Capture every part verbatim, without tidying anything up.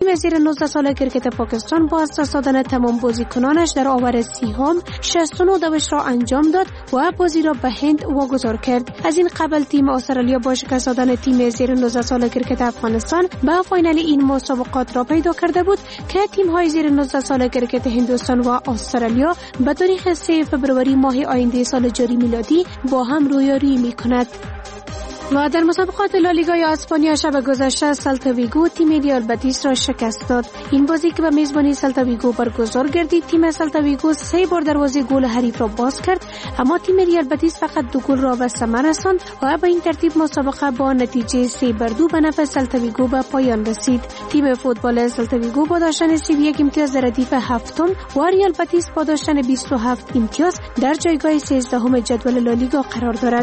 تیم زیر نوزده ساله کرکت پاکستان با از دست دادن تمام بازیکنانش در آور سیام شصت و نه دوش را انجام داد و بازی را به هند واگذار کرد. از این قبل تیم استرالیا با شکست دادن تیم زیر نوزده ساله کرکت افغانستان به فاینال این مسابقات را پیدا کرده بود که تیم های زیر نوزده ساله کرکت هندوستان و استرالیا به تاریخ سه فبروری ماه آینده سال جاری میلادی با هم رویارویی می‌کند. و در مسابقات لالیگای اسپانیا شب گذشته سلتا ویگو تیم ریال بتیس را شکست داد. این بازی که به میزبانی سلتا ویگو برگزار گردید، تیم سلتا ویگو سه بار دروازه گل حریف را باز کرد، اما تیم ریال بتیس فقط دو گل را به ثمر رساند و به این ترتیب مسابقه با نتیجه سه بر دو به نفع سلتا ویگو به پایان رسید. تیم فوتبال سلتا ویگو با داشتن سی و یک امتیاز در ردیف هفتم و ریال بتیس با داشتن بیست و هفت امتیاز در جایگاه سیزدهم جدول لالیگا قرار دارد.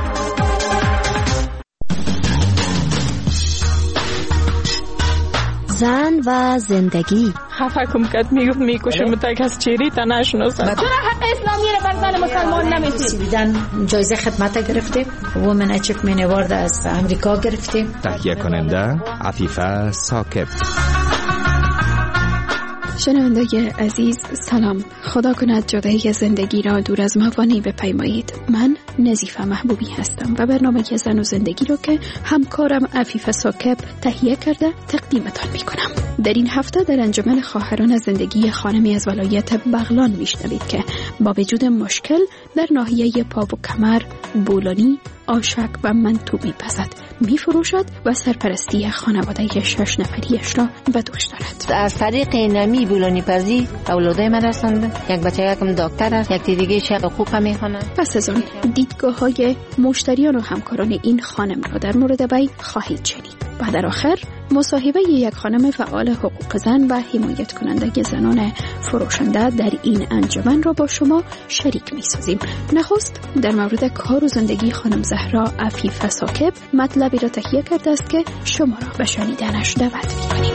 زن و زندگی. خفکم کد میگفت میکشم تا کس چیری تا نشناسم. چرا حق اسلامی رو بر زن مسلمان نمیدید؟ سویدن جایزه خدمت گرفتیم، وومن اچیومنت اوارد از امریکا گرفتیم. تهیه کننده عفیفه ثاقب. شنوندگان عزیز سلام. خدا کند جدایی زندگی را دور از موانع بپیمایید. من نظیفه محبوبی هستم و برنامه زن و زندگی را که همکارم عفیفه ثاقب تهیه کرده تقدیمتان می کنم. در این هفته در انجمن خواهران زندگی خانمی از ولایت بغلان میشنوید که با وجود مشکل در ناحیه پا و کمر، بولانی، آشک و منتو میپزد، میفروشد و سرپرستی خانواده شش نفریش را به دوش دارد. از طریق نمی بولانی پزی اولادای من رسنده. یک بچه یکم دکتر است، یک دیگه شغل حقوق میخونه. پس از اون دیدگاه های مشتریان و همکاران این خانم را در مورد وی خواهید شنید. و در آخر مصاحبه یک خانم فعال حقوق زن و حمایت کننده زنان فروشنده در این انجمن را با شما شریک می سازیم. نخست در مورد کار و زندگی خانم زهرا عفیفه ثاقب مطلبی را تهیه کرده است که شما را به شنیدنش دعوت می کنیم.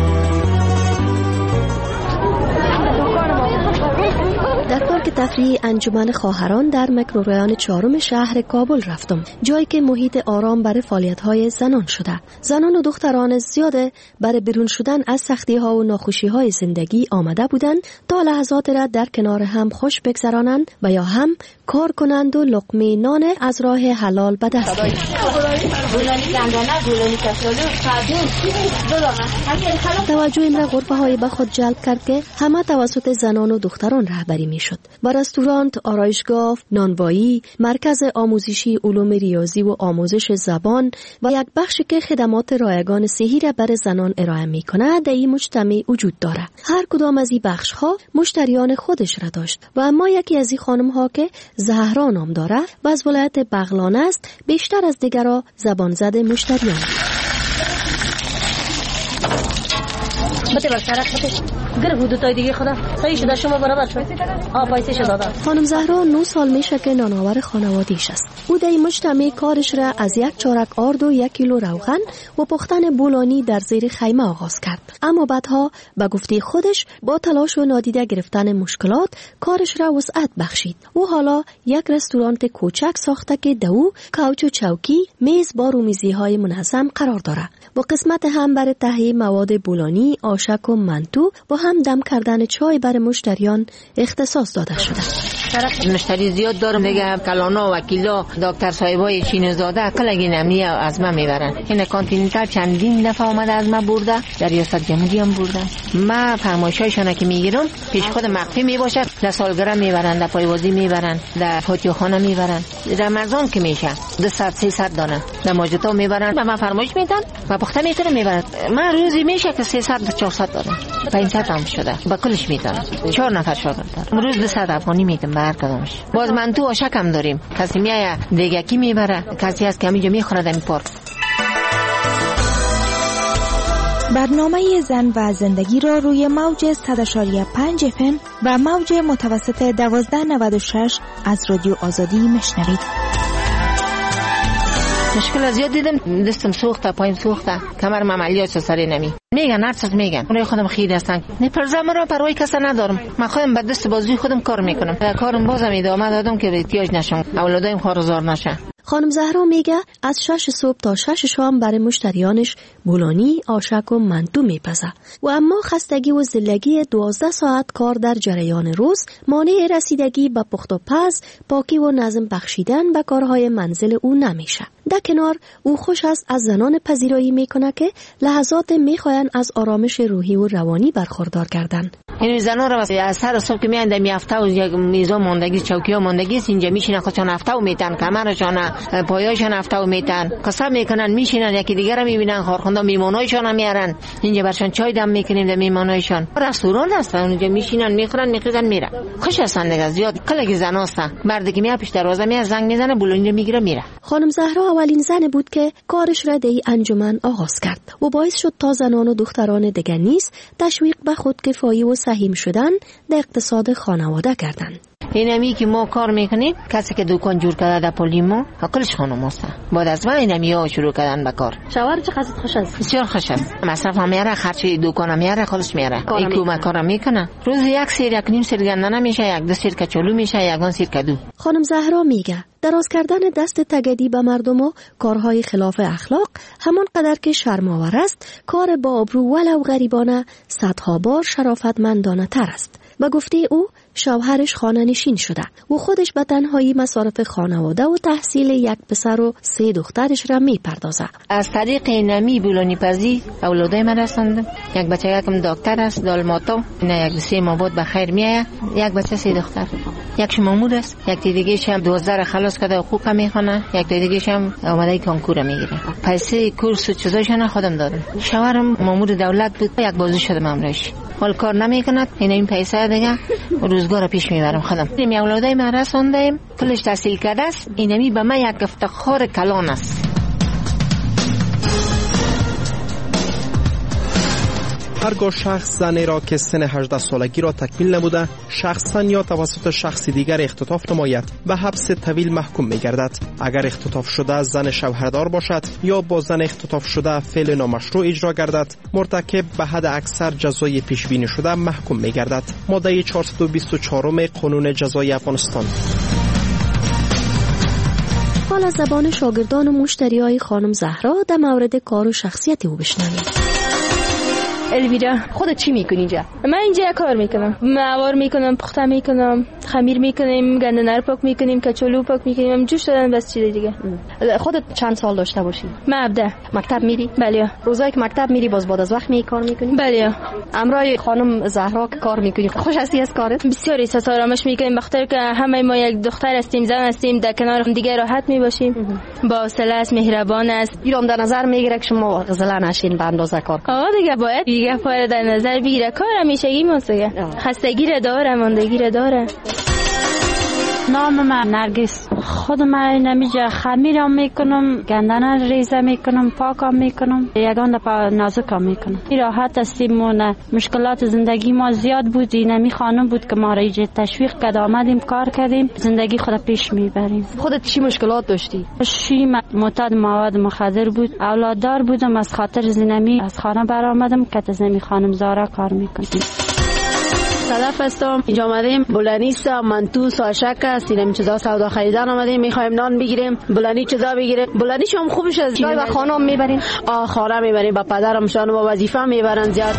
در پارک تفریحی انجمن خواهران در میکروریان چهارم شهر کابل رفتم، جایی که محیط آرام برای فعالیت‌های زنان شده. زنان و دختران زیاده برای بیرون شدن از سختی‌ها و ناخوشی‌های زندگی آمده بودند تا لحظات را در کنار هم خوش بگذرانند و یا هم کار کنند و لقمه نان از راه حلال به دست بیارند. توجه این را غرفه‌های به خود جلب کرد که همه توسط زنان و دختران رهبری میشد. با رستوران، آرایشگاه، نانوایی، مرکز آموزشی علوم ریاضی و آموزش زبان و یک بخشی که خدمات رایگان صحی را برای زنان ارائه می‌کند در این مجتمع وجود دارد. هر کدام از این بخش‌ها مشتریان خودش را داشت و اما یکی از این خانم‌ها که زهرا نام دارد و از ولایت بغلان است، بیشتر از دیگرها زبان زده مشتریان. بده بسرت بده گر حدودای دیگه خدا صحیح شده شما برابر شد. آ پایسه شده. خانم زهرا نه سال میشه که نانآور خانواده‌اش است. او در مجتمع کارش را از یک چارک آرد و یک کیلو روغن و پختن بولانی در زیر خیمه آغاز کرد. اما بعدها به گفته خودش با تلاش و نادیده گرفتن مشکلات کارش را وسعت بخشید. او حالا یک رستوران کوچک ساخته که دو کوچ و چوکی، میز با رومیزی‌های منظم قرار دارد. با قسمت هم برای تهیه مواد بولانی، آشک و منتو و هم دم کردن چای برای مشتریان اختصاص داده شده. مشتری زیاد دارم دیگه، کلانا وکیلا دکتر صاحبای چینزاده کلگی نمی از من میبرن. این کانتیننتال چندین دفعه آمده از من برده، در ریاست جمهوری هم برده. من فرمایشایشان که میگیرم پیش خود مخفی میباشه، در سالگرد میبرن، در پایوازی میبرن، در فاتحخانه میبرن. رمضان که میشه دویست سیصد دانه در ماجتا میبرن و من فرمایش میدن و پخته میتونه میبرن. من روزی میشه که سیصد تا چهارصد دارم، پانصد هم شده با کلش میدم. چهار نفر شاگرد دارم، روز دویست افغانی میدم به هر کدامش. باز من تو آشک هم داریم، کسی میایه دیگه کی میبره، کسی هست که همینجا میخوره در این پارک. برنامه زن و زندگی را روی موج صد و پنج اف ام و موج متوسط دوازده نود و شش از رادیو آزادی میشنوید. مشکل زیاد دیدم، دستم سوخته، پایم سوخته، کمرم عملیات سری نمی میگن، هر چیز میگن. اونای خودم خیر هستن، نه پرزم را پروای کس ندارم. من خودم به دست بازوی خودم کار میکنم. کارم بازم ادامه دادم که احتیاج نشم، اولادایم خارزار نشن. خانم زهرا میگه از شش صبح تا شش شام برای مشتریانش بولانی، آشک و منتو میپزه و اما خستگی و زلگی دوازده ساعت کار در جریان روز مانع رسیدگی به پخت و پز، پاکی و نظم بخشیدن به کارهای منزل او نمیشه. در کنار او خوش است از زنان پذیرایی میکنه که لحظات میخواین از آرامش روحی و روانی برخوردار کردن. این زنان رو از سر صبح که میان دمی هفته و یک میزا ماندگی چوکی ها ماندگی اینجا میشینن خودشان هفته و میتن کمرشان پایاشان هفته و میتن قسم میکنن میشینن یکی دیگر رو میبینن خارخوندا میمونایشان هم میارن اینجا برشان چای دم میکنیم در میمونایشان رستوران هستن اونجا میشینن میخورن میخیزن میرن خوش هستن دیگه زیاد کلگی زن هستن مردی که میاد پیش دروازه میاد زنگ میزنه بولونی رو میگیره میره. خانم زهرا اولین زن بود که کارش را در انجمن آغاز کرد و باعث شد تا زنان و دختران دیگر نیز تشویق به خودکفایی و سهیم شدن در اقتصاد خانواده کردند. اینمی که ما کار میکنیم کسی که دکان جور کرده در پولیمو عقلش خانم هستن بعد از ما اینمی ها شروع کردن به کار. شوهر چه قصد خوش است؟ بسیار خوش است. مصرف هم میاره خرچی دکان هم میاره خالص میاره این کمک کار میکنه روز یک سیر یک نیم سیر گنده نمیشه یک دو سیر کچولو میشه یگان سیر کدو. خانم زهرا میگه دراز کردن دست تگدی به مردم و کارهای خلاف اخلاق همان قدر که شرم‌آور است کار با آبرو ولو غریبانه صدها بار شرافتمندانه تر است. با گفته او شوهرش خانه نشین شده و خودش به تنهایی مصارف خانواده و تحصیل یک پسر و سه دخترش را می پردازه. از طریق نمی بولانی پزی اولادای من رساندم. یک بچه یکم دکتر است دالماتا نه یک سه ماه بعد بخیر میایه یک بچه سه دختر یک مامور است یک دیگه شم دوازده خلاص کرده حقوق میخونه یک دیگه شم اومده کانکور میگیره پیسه کورس و چیزاشون خودم دادم. شوهرم مامور دولت بود یک بازی شدم امروز حال کار نمیکند این این پیسه دیگه روزگار پیش میبرم خودم. می اولادای من رساندم کلش تحصیل کرده است اینمی به من یک افتخار کلان است. هرگاه شخص زنی را که سن هجده سالگی را تکمیل نموده شخصا یا توسط شخص دیگر اختطاف نماید به حبس طویل محکوم می‌گردد. اگر اختطاف شده زن شوهردار باشد یا با زن اختطاف شده فعل نامشروع اجرا گردد مرتکب به حد اکثر جزای پیش بینی شده محکوم می‌گردد. ماده چهارصد و بیست و چهار قانون جزایی افغانستان. حالا زبان شاگردان و مشتریای خانم زهرا در مورد کار و شخصیت او بشنویم. الویرا خودت چی میکنی اینجا؟ من اینجا کار میکنم معوار میکنم پخته میکنم خمیر میکنیم گندنه رو پاک میکنیم کچولو پاک میکنیم جوش دادن بس چیز دیگه. خودت چند سال داشته باشی؟ من هفده. مکتب میری؟ بله. روزایی که مکتب میری باز بعد از وقت می کار میکنی؟ بله. امرای خانم زهرا که کار میکنی خوش هستی از کارت؟ بسیار احساس آرامش میکنیم بخاطر که همه ما یک دختر هستیم زن هستیم در کنار هم دیگه راحت میباشیم با حوصله است مهربان است. ایران در نظر میگیره که شما غزله نشین به اندازه کار کنید. آه دیگه باید دیگه پاره در نظر بگیره کار همیشگی ماسته خستگی را داره ماندگی را داره. نام من نرگس خود من نمیجا خمیرم میکنم گندنه ریزه میکنم پاکم میکنم یگان دفعه نازکم میکنم. راحت هستیم و مشکلات زندگی ما زیاد بود اینمی خانم بود که ما را ایجاد تشویق کرد آمدیم کار کردیم زندگی خود پیش میبریم. خودت چی مشکلات داشتی؟ شی معتاد مواد مخدر بود اولاددار بودم از خاطر زینمی از خانه برآمدم که تزمی خانم زارا کار میکنیم. صدف هستم اینجا آمدیم بولانی است منتو ساشک است اینم چیزا سودا خریدن آمدیم میخوایم نان بگیریم بولانی چیزا بگیریم بولانی شام خوبش از جای با خانم میبریم آ خاله میبریم با پدرم شان با وظیفه میبرن زیاد.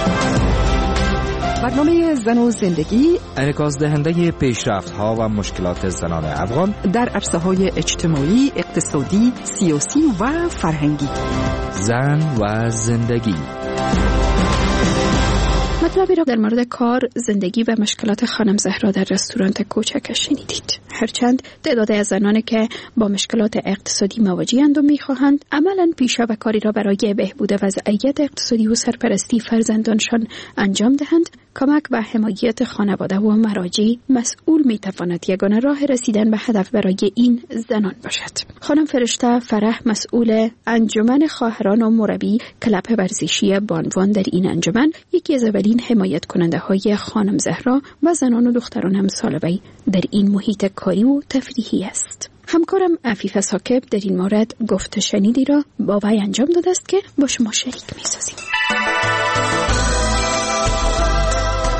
برنامه زن و زندگی انعکاس دهنده پیشرفت‌ها و مشکلات زنان افغان در عرصه‌های اجتماعی، اقتصادی، سیاسی و فرهنگی. زن و زندگی مطلبی را در مورد کار، زندگی و مشکلات خانم زهرا در رستوران کوچکش شنیدید. هرچند تعداد از زنانی که با مشکلات اقتصادی مواجه‌اند و می‌خواهند عملاً پیشا و کاری را برای بهبود وضعیت اقتصادی و سرپرستی فرزندانشان انجام دهند، کمک و حمایت خانواده و مراجع مسئول می‌تواند یگانه راه رسیدن به هدف برای این زنان باشد. خانم فرشته فرح مسئول انجمن خواهران و مربی کلب ورزشی بانوان در این انجمن یکی از اولین حمایت کننده های خانم زهرا و زنان و دختران همسال وی در این محیط کاری و تفریحی است. همکارم عفیفه ساکب در این مورد گفته شنیدی را با وی انجام داده است که با شما شریک می سازیم.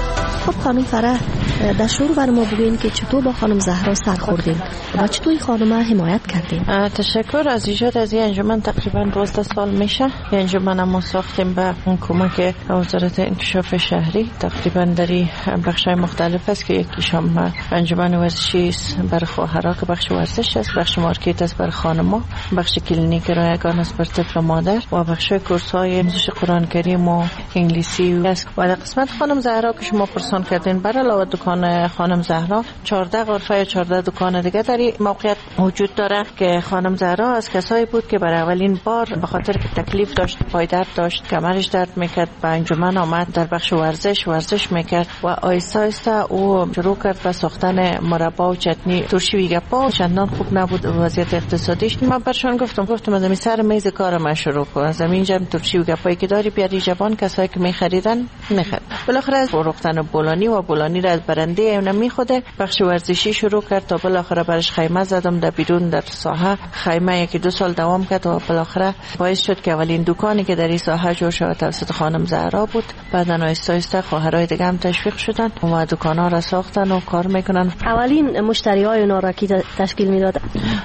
خب خانم فرح، در شروع بر ما بگوین که چطور با خانم زهرا سر خوردین و چطور خانم حمایت کردین؟ تشکر. از ایجاد از این انجمن تقریبا دوازده سال میشه. این انجمن ما ساختیم به کمک وزارت انکشاف شهری. تقریبا در بخش‌های مختلف است که یکیش هم انجمن ورزشی است برای خواهرها که بخش ورزش است، بخش مارکت است برای خانم‌ها، بخش کلینیک رایگان است برای طفل و مادر و بخش کورس‌های آموزش قرآن کریم و انگلیسی است. و در قسمت خانم زهرا که شما پرسان کردین، برای علاوه دکان خانم زهرا چهارده غرفه یا چهارده دکان دیگه در این موقعیت وجود داره که خانم زهرا از کسایی بود که برای اولین بار به خاطر که تکلیف داشت، پای درد داشت، کمرش درد میکرد، به انجمن آمد، در بخش ورزش ورزش میکرد و آیسته آیسته او شروع کرد به ساختن مربا و چتنی ترشی و گپا. چندان خوب نبود وضعیت اقتصادیش. من برشان گفتم گفتم از این سر میز کار من شروع کن، از اینجا ترشی و گپایی که داری بیاری جوان کسایی که میخریدن نخرید. بالاخره از فروختن بولانی و بولانی را از برنده اون میخوده بخش ورزشی شروع کرد تا بالاخره برش خیمه زدم در بیرون در ساحه. خیمه یکی دو سال دوام کرد و بالاخره باعث شد که اولین دکانی که در این ساحه جور شد توسط خانم زهرا بود. بعداً آهسته آهسته خواهرای دیگه هم تشویق شدن و دکانا را ساختن و کار میکنن. اولین مشتریای اونا را کی تشکیل میداد؟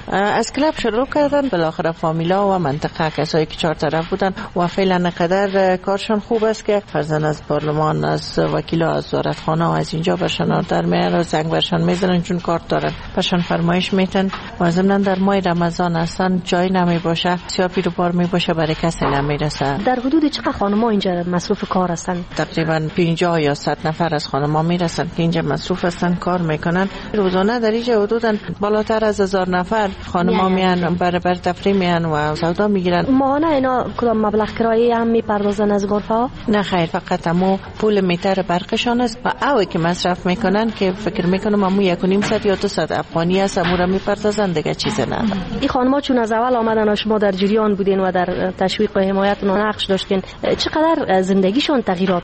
از کلاب شروع کردن، بالاخره فامیلا و منطقه کسایی که چهار طرف بودن و فعلا قدر کارشون خوب است که فرزن از پارلمان، از وکیلا، از وزارتخانه و از اینجا برشان آردر میارن و زنگ برشان میزنن چون کارت دارن، برشان فرمایش میتن و ضمن در ماه رمضان هستن جای نمی باشه، سیاه پیرو بار می باشه برای کسی نمیرسه. در حدود چقدر خانم‌ها اینجا مصروف کار هستن؟ تقریبا پنجاه یا صد نفر از خانم‌ها میرسن که اینجا مصروف هستن، کار میکنن. روزانه در اینجا حدودا بالاتر از هزار نفر خانم‌ها میان برای بر تفریح میان و سودا میگیرن. ماهانه اینا کدام مبلغ کرایه هم میپردازن از غرفه ها؟ نه خیر، فقط همو پول میتر برقشان است و اوی که مصرف میکنن که فکر میکنم همو یک و نیم صد یا دو صد افغانی است همو را میپردازن، دیگه چیز نه. این خانم‌ها چون از اول آمدن و شما در جریان بودین و در تشویق و حمایت اونها نقش داشتین، چقدر زندگیشون تغییرات